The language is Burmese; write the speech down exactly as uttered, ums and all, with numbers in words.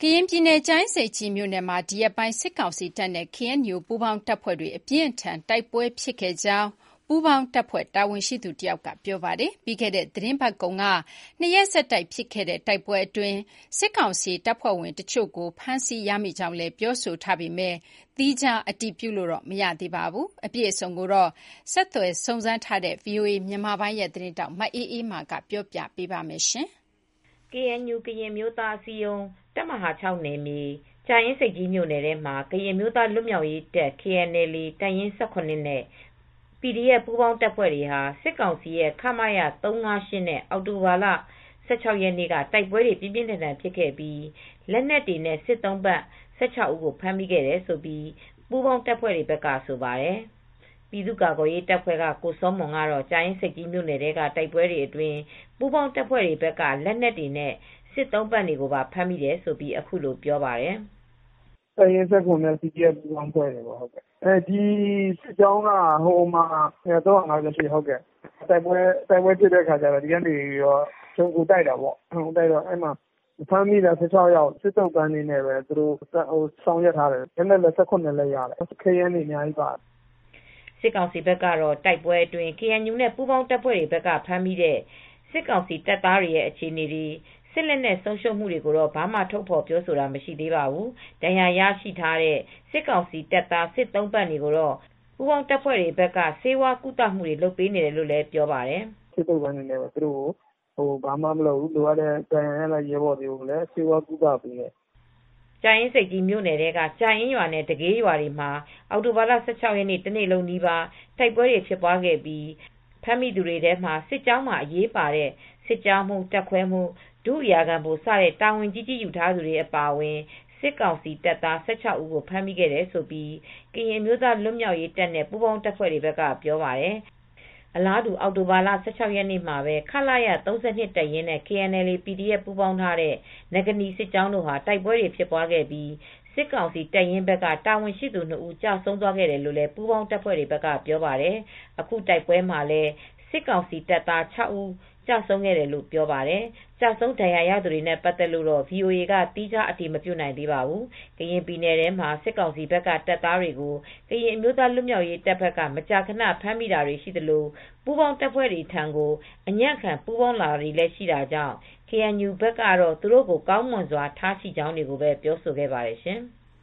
ကရင်ပြည်နယ် ကြာအင်းဆိပ်ကြီးမြို့နယ်မှာဒီရက်ပိုင်းစစ်ကောင်စီတပ်နဲ့ ကေအန်ယူပူးပေါင်းတပ်ဖွဲ့တွေအပြင်းအထန်တိုက်ပွဲဖြစ်ခဲ့ကြောင်းပူးပေါင်းတပ်ဖွဲ့တာဝန်ရှိသူတယောက်ကပြောပါတယ်။ပြီးခဲ့တဲ့သီတင်းပတ်ကုန်ကနှစ်ရက်ဆက်တိုက်ဖြစ်ခဲ့တဲ့တိုက်ပွဲအတွင်းစစ်ကောင်စီတပ်ဖွဲ့ဝင်တချို့ကိုဖမ်းဆီးရမိကြောင်းလည်းပြောဆိုထားပေမယ့်သီးခြားအတည်ပြုလို့တော့မရသေးပါဘူး။အပြည့်အစုံကိုတော့ဆက်သွယ်စုံစမ်းထားတဲ့ ဗွီအိုအေမြန်မာပိုင်းရဲ့သတင်းထောက်မအေးအေးမာကပြောပြပေးပါမယ်။ကေအန်ယူ ကရင်အမျိုးသားအစည်းအရုံးတပ်မဟာ ၆ နယ်မြေကြာအင်းဆိပ်ကြီးမြို့နယ်ထဲမှာကရင်အမျိုးသားလွတ်မြောက်ရေးတပ် ကေအန်အယ်လ်အေ တပ်ရင်း ၁၇ နဲ့ ပီဒီအက်ဖ် ပူးပေါင်းတပ်ဖွဲ့တွေဟာစစ်ကောင်စီရဲ့ခမရ ၃၅၈ နဲ့အောက်တိုဘာလ ၁၆ ရက်နေ့ကတိုက်ပွဲတွေပြင်းပြင်းထန်ထန်ဖြစ်ခဲ့ပြီးလက်နက်တွေနဲ့စစ်သုံ့ပန်း ၁၆ ဦးကိုဖမ်းမိခဲ့တယ်လို့ ပူးပေါင်းတပ်ဖွဲ့တွေဘက်ကဆိုပါတယ်။ ပြည်သူ့ကာကွယ်ရေးတပ်ဖွဲ့ကကိုစောမွန်ကတော့ကြာအင်းဆိပ်ကြီးမြို့နယ်ထဲကတိုက်ပွဲတွေအတွင်းပူးပေါင်းတပ်ဖွဲ့တွေဘက်ကလက်နက်တွေနဲ့စစ်သုံ့ပန်းတွေကိုပါဖမ်းမိတယ်လို့အခုလိုပြောပါတယ်။ "တပ်ရင်း ၁၇ နဲ့ ပီဒီအက်ဖ် ပူးပေါင်းအဖွဲ့တွေပေါ့။ ဒီစစ်ကြောင်းက ၃၅၈ တိုက်ပွဲဖြစ်တဲ့အခါကျတော့ဒီကနေခြုံခိုတိုက်တာပေါ့။ ဖမ်းမိတာ ၁၆ ယောက်စစ်သုံ့ပန်းတွေနဲ့ပဲဆောင်ရွက်ထားတယ်။ လက်နက်လည်း ၁၇ လက်ရတယ်။ ခဲယမ်းတွေအများကြီးပါတယ်။ " စစ်ကောင်စီဘက်ကတော့တိုက်ပွဲအတွင်း ကေအန်ယူနဲ့ပူးပေါင်းတပ်ဖွဲ့တွေဘက်ကဖမ်းမိတဲ့စစ်ကောင်စီတပ်သားတွေရဲ့အခြေအနေတွေစစ်လက်နက်ဆုံးရှုံးမူတွေကိုတော့ဘာမှထုတ်ဖော်ပြောဆိုတာမရှိသေးပါဘူး။ ဒဏ်ရာရရှိထားတဲ့စစ်ကောင်စီတပ်သားစစ်သုံ့ပန်းတွေကိုတော့ပူးပေါင်းတပ်ဖွဲ့တွေဘက်ကဆေးဝါးကုသမူတွေလုပ်ပေးနေတယ်လို့လည်းပြောပါတယ်။ "စစ်သုံ့ပန်းတွေနဲ့သူတို့ကိုဘာမှမလုပ်ဘူးလိုအပ်တဲ့ဒဏ်ရာရတဲ့ရဲဘော်တွေကိုလည်းဆေးဝါးကုသပေးတယ်။ " ကြာအင်းဆိပ်ကြီးမြို့နယ်ထဲကကြာအင်းရွာနဲ့တကေးရွာတွေမှာအောက်တိုဘာလ ၁၆ ရက်နေ့တနေ့လုံးနီးပါးတိုက်ပွဲတွေဖြစ်ပွားခဲ့ပြီးဖမ်းမိသူတွေထဲမှာစစ်ကြောင်းမှာအရေးပါတဲ့စစ်ကြောင်းမူးတပ်ခွဲမူးဒုအရာခံဗိုလ်စတဲ့တာဝန်ကြီးကြီးယူထားသူတွေအပါအဝင်စစ်ကောင်စီတပ်သား ၁၆ ဦးကိုဖမ်းမိခဲ့တယ်လို့ကရင်အမျိုးသားလွတ်မြောက်ရေးတပ်နဲ့ပူးပေါင်းတပ်ဖွဲ့တွေဘက်ကပြောပါတယ်။ အလားတူအောက်တိုဘာလ ၁၆ ရက်နေ့မှာပဲခလရ ၃၂ တပ်ရင်းနဲ့ ကေအန်အယ်လ်အေ ပီဒီအက်ဖ် ပူးပေါင်းထားတဲ့ နဂါးနီစစ်ကြောင်းတို့ဟာတိုက်ပွဲတွေဖြစ်ပွားခဲ့ပြီးစစ်ကောင်စီတပ်ရင်းဘက်ကတာဝန်ရှိသူနှစ်ဦးကျဆုံးသွားခဲ့တယ်လို့လည်းပူးပေါင်းတပ်ဖွဲ့တွေဘက်ကပြောပါတယ်။ အခုတိုက်ပွဲမှာလည်းစစ်ကောင်စီတပ်သား ၆ ဦးကျဆုံးခဲ့တယ်လို့ပြောပါတယ်။ ကျဆုံးဒဏ်ရာရသူတွေနဲ့ပတ်သက်လို့ VOA ကသီးခြားအတည်မပြုနိုင်သေးပါဘူး။ ကရင်ပြည်နယ်ထဲမှာစစ်ကောင်စီဘက်ကတပ်သားတွေကိုကရင်အမျိုးသားလွတ်မြောက်ရေးတပ်ဘက်ကမကြာခဏဖမ်းမိတာတွေရှိသလို ပူးပေါင်းတပ်ဖွဲ့တွေထံကိုအညံ့ခံပူးပေါင်းလာတာတွေလည်းရှိတာကြောင့် ကေအန်ယူဘက်ကတော့သူတို့ကိုကောင်းမွန်စွာထားရှိကြောင်းတွေကိုပဲပြောဆိုခဲ့ပါတယ်ရှင်။